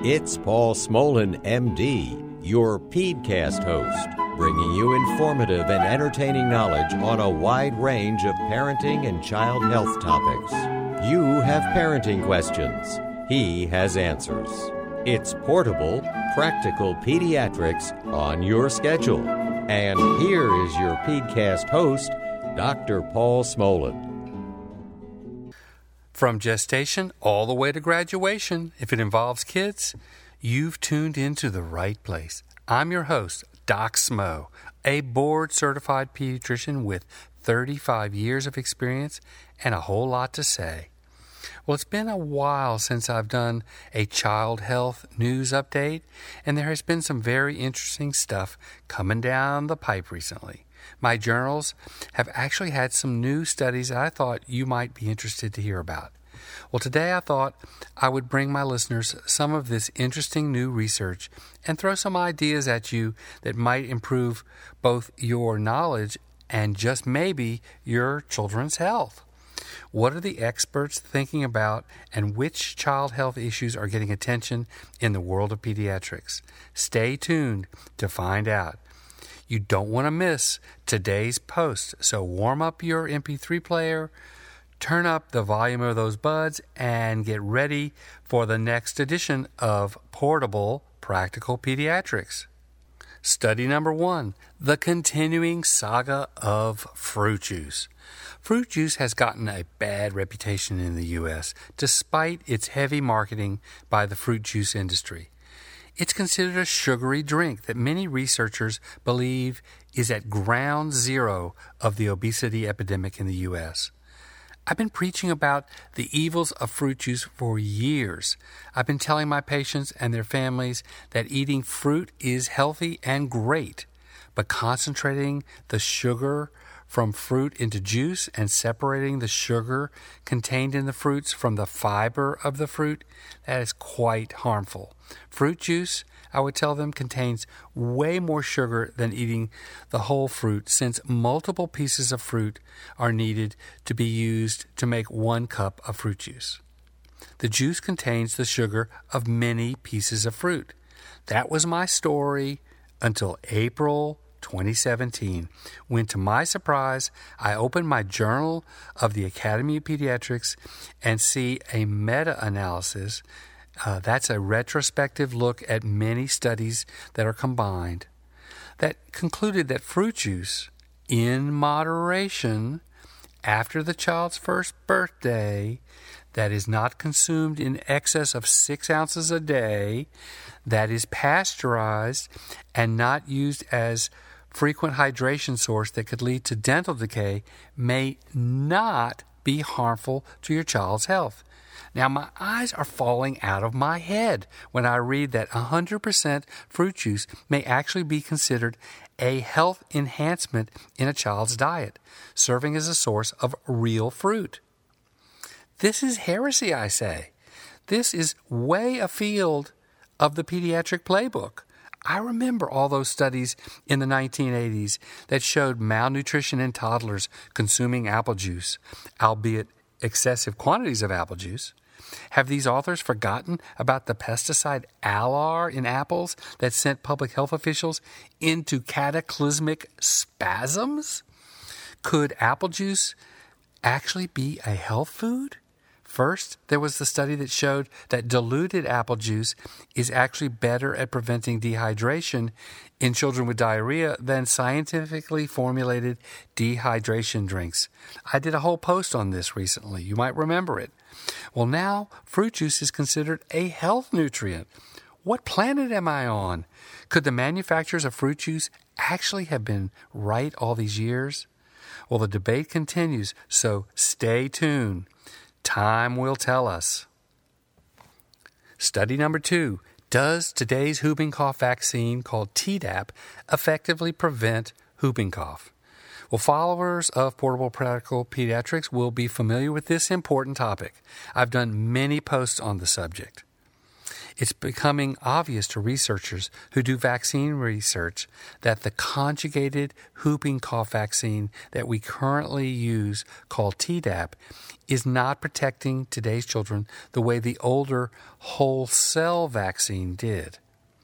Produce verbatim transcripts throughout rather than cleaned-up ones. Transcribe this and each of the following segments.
It's Paul Smolin, M D, your PedsCast host, bringing you informative and entertaining knowledge on a wide range of parenting and child health topics. You have parenting questions. He has answers. It's portable, practical pediatrics on your schedule. And here is your PedsCast host, Doctor Paul Smolin. From gestation all the way to graduation, if it involves kids, you've tuned into the right place. I'm your host, Doc Smo, a board-certified pediatrician with thirty-five years of experience and a whole lot to say. Well, it's been a while since I've done a child health news update, and there has been some very interesting stuff coming down the pipe recently. My journals have actually had some new studies that I thought you might be interested to hear about. Well, today I thought I would bring my listeners some of this interesting new research and throw some ideas at you that might improve both your knowledge and just maybe your children's health. What are the experts thinking about, and which child health issues are getting attention in the world of pediatrics? Stay tuned to find out. You don't want to miss today's post, so warm up your M P three player, turn up the volume of those buds, and get ready for the next edition of Portable Practical Pediatrics. Study number one, the continuing saga of fruit juice. Fruit juice has gotten a bad reputation in the U S despite its heavy marketing by the fruit juice industry. It's considered a sugary drink that many researchers believe is at ground zero of the obesity epidemic in the U S. I've been preaching about the evils of fruit juice for years. I've been telling my patients and their families that eating fruit is healthy and great, but concentrating the sugar from fruit into juice and separating the sugar contained in the fruits from the fiber of the fruit, that is quite harmful. Fruit juice, I would tell them, contains way more sugar than eating the whole fruit, since multiple pieces of fruit are needed to be used to make one cup of fruit juice. The juice contains the sugar of many pieces of fruit. That was my story until April twenty seventeen, when, to my surprise, I opened my Journal of the Academy of Pediatrics and see a meta-analysis. Uh, that's a retrospective look at many studies that are combined, that concluded that fruit juice, in moderation, after the child's first birthday, that is not consumed in excess of six ounces a day, that is pasteurized, and not used as frequent hydration source that could lead to dental decay, may not be harmful to your child's health. Now, my eyes are falling out of my head when I read that one hundred percent fruit juice may actually be considered a health enhancement in a child's diet, serving as a source of real fruit. This is heresy, I say. This is way afield of the pediatric playbook. I remember all those studies in the nineteen eighties that showed malnutrition in toddlers consuming apple juice, albeit excessive quantities of apple juice. Have these authors forgotten about the pesticide Alar in apples that sent public health officials into cataclysmic spasms? Could apple juice actually be a health food? First, there was the study that showed that diluted apple juice is actually better at preventing dehydration in children with diarrhea than scientifically formulated dehydration drinks. I did a whole post on this recently. You might remember it. Well, now fruit juice is considered a health nutrient. What planet am I on? Could the manufacturers of fruit juice actually have been right all these years? Well, the debate continues, so stay tuned. Time will tell us. Study number two. Does today's whooping cough vaccine, called Tdap, effectively prevent whooping cough? Well, followers of Portable Practical Pediatrics will be familiar with this important topic. I've done many posts on the subject. It's becoming obvious to researchers who do vaccine research that the conjugated whooping cough vaccine that we currently use, called Tdap, is not protecting today's children the way the older whole cell vaccine did.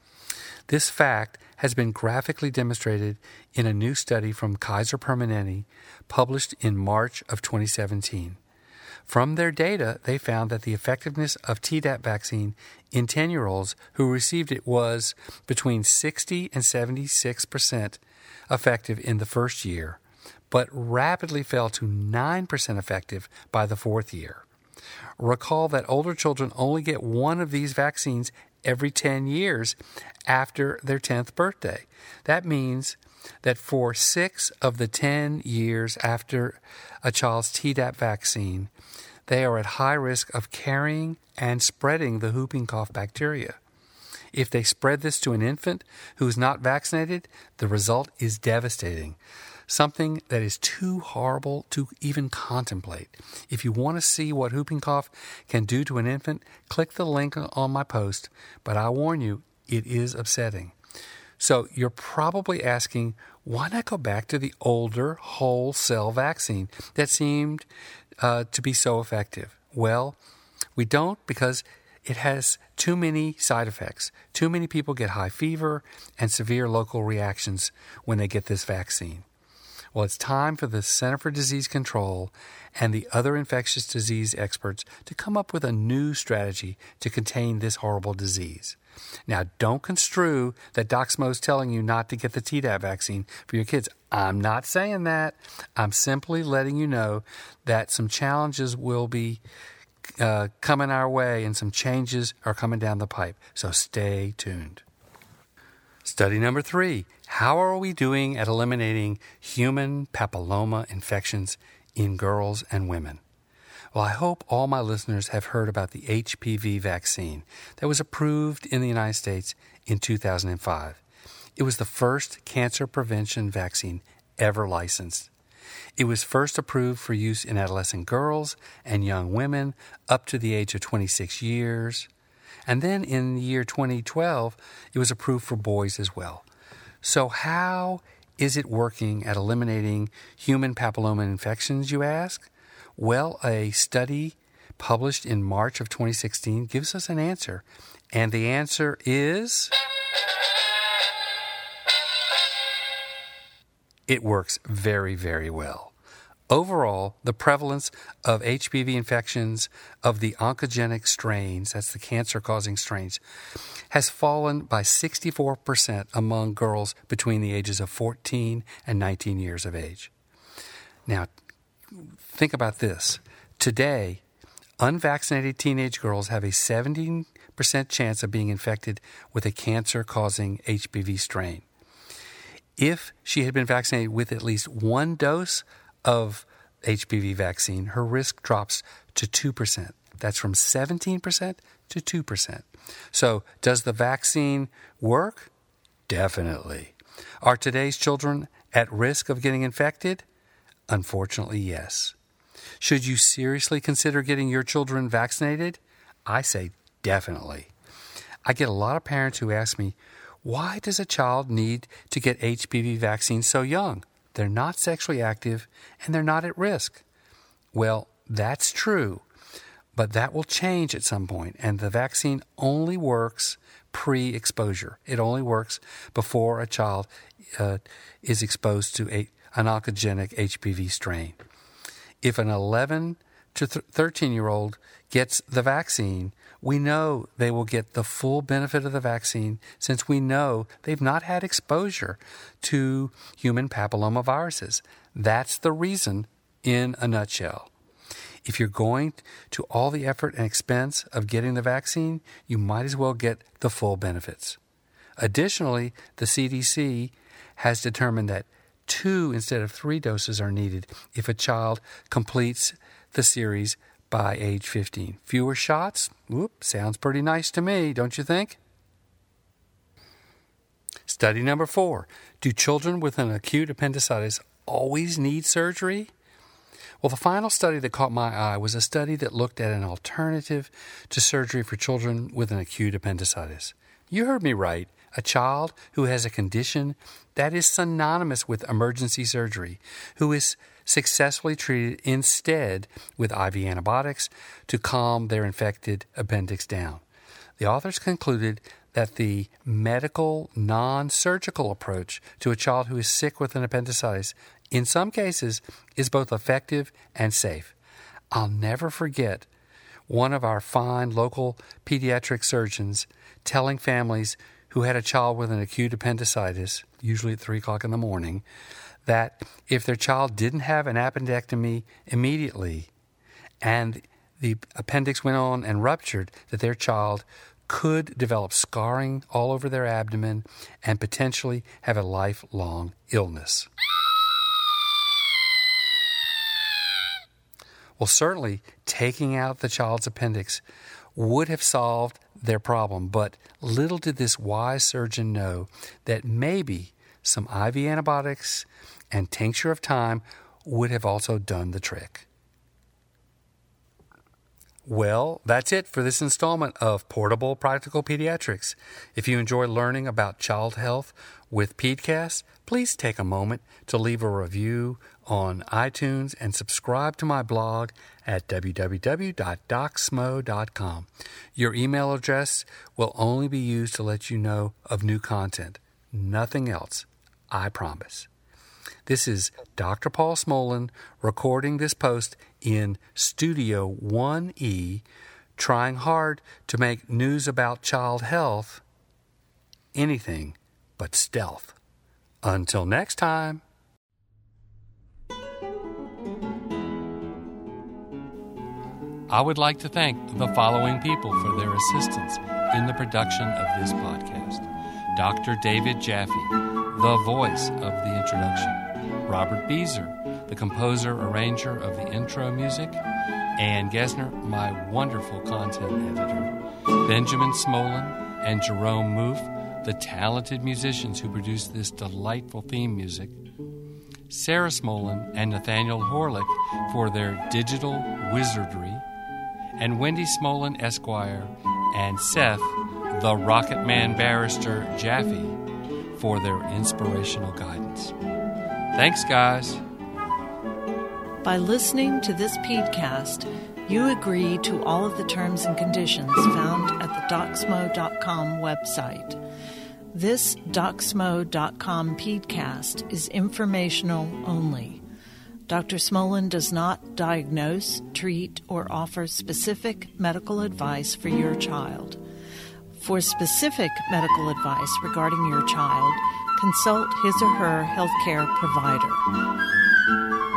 This fact has been graphically demonstrated in a new study from Kaiser Permanente published in March of twenty seventeen. From their data, they found that the effectiveness of Tdap vaccine in ten-year-olds who received it was between sixty and seventy-six percent effective in the first year, but rapidly fell to nine percent effective by the fourth year. Recall that older children only get one of these vaccines every ten years after their tenth birthday. That means that for six of the ten years after a child's Tdap vaccine, they are at high risk of carrying and spreading the whooping cough bacteria. If they spread this to an infant who is not vaccinated, the result is devastating, something that is too horrible to even contemplate. If you want to see what whooping cough can do to an infant, click the link on my post, but I warn you, it is upsetting. So you're probably asking, why not go back to the older whole cell vaccine that seemed uh, to be so effective? Well, we don't, because it has too many side effects. Too many people get high fever and severe local reactions when they get this vaccine. Well, it's time for the Center for Disease Control and the other infectious disease experts to come up with a new strategy to contain this horrible disease. Now, don't construe that Doc Smo is telling you not to get the Tdap vaccine for your kids. I'm not saying that. I'm simply letting you know that some challenges will be uh, coming our way and some changes are coming down the pipe. So stay tuned. Study number three. How are we doing at eliminating human papilloma infections in girls and women? Well, I hope all my listeners have heard about the H P V vaccine that was approved in the United States in two thousand five. It was the first cancer prevention vaccine ever licensed. It was first approved for use in adolescent girls and young women up to the age of twenty-six years. And then in the year twenty twelve, it was approved for boys as well. So how is it working at eliminating human papilloma infections, you ask? Well, a study published in March of twenty sixteen gives us an answer. And the answer is... it works very, very well. Overall, the prevalence of H P V infections of the oncogenic strains, that's the cancer-causing strains, has fallen by sixty-four percent among girls between the ages of fourteen and nineteen years of age. Now, think about this. Today, unvaccinated teenage girls have a seventeen percent chance of being infected with a cancer-causing H P V strain. If she had been vaccinated with at least one dose of H P V vaccine, her risk drops to two percent. That's from seventeen percent to two percent. So, does the vaccine work? Definitely. Are today's children at risk of getting infected? Unfortunately, yes. Should you seriously consider getting your children vaccinated? I say definitely. I get a lot of parents who ask me, why does a child need to get H P V vaccine so young? They're not sexually active and they're not at risk. Well, that's true, but that will change at some point, and the vaccine only works pre-exposure. It only works before a child uh, is exposed to a, an oncogenic H P V strain. If an eleven to thirteen-year-old gets the vaccine, we know they will get the full benefit of the vaccine since we know they've not had exposure to human papillomaviruses. That's the reason in a nutshell. If you're going to all the effort and expense of getting the vaccine, you might as well get the full benefits. Additionally, the C D C has determined that two instead of three doses are needed if a child completes the series by age fifteen. Fewer shots? Whoop, sounds pretty nice to me, don't you think? Study number four. Do children with an acute appendicitis always need surgery? Well, the final study that caught my eye was a study that looked at an alternative to surgery for children with an acute appendicitis. You heard me right. A child who has a condition that is synonymous with emergency surgery, who is successfully treated instead with I V antibiotics to calm their infected appendix down. The authors concluded that the medical, non-surgical approach to a child who is sick with an appendicitis, in some cases, is both effective and safe. I'll never forget one of our fine local pediatric surgeons telling families who had a child with an acute appendicitis, usually at three o'clock in the morning, that if their child didn't have an appendectomy immediately and the appendix went on and ruptured, that their child could develop scarring all over their abdomen and potentially have a lifelong illness. Well, certainly taking out the child's appendix would have solved their problem, but little did this wise surgeon know that maybe some I V antibiotics and tincture of thyme would have also done the trick. Well, that's it for this installment of Portable Practical Pediatrics. If you enjoy learning about child health with PeedCast, please take a moment to leave a review on iTunes and subscribe to my blog at w w w dot doc smo dot com. Your email address will only be used to let you know of new content. Nothing else, I promise. This is Doctor Paul Smolin recording this post in Studio one E, trying hard to make news about child health anything but stealth. Until next time. I would like to thank the following people for their assistance in the production of this podcast. Doctor David Jaffe, the voice of the introduction. Robert Beezer, the composer, arranger of the intro music. Ann Gesner, my wonderful content editor. Benjamin Smolin and Jerome Moof, the talented musicians who produced this delightful theme music. Sarah Smolin and Nathaniel Horlick for their digital wizardry. And Wendy Smolin, Esquire, and Seth, the Rocket Man Barrister Jaffe, for their inspirational guidance. Thanks, guys. By listening to this podcast, you agree to all of the terms and conditions found at the doc smo dot com website. This doc smo dot com podcast is informational only. Doctor Smolin does not diagnose, treat, or offer specific medical advice for your child. For specific medical advice regarding your child, consult his or her healthcare provider.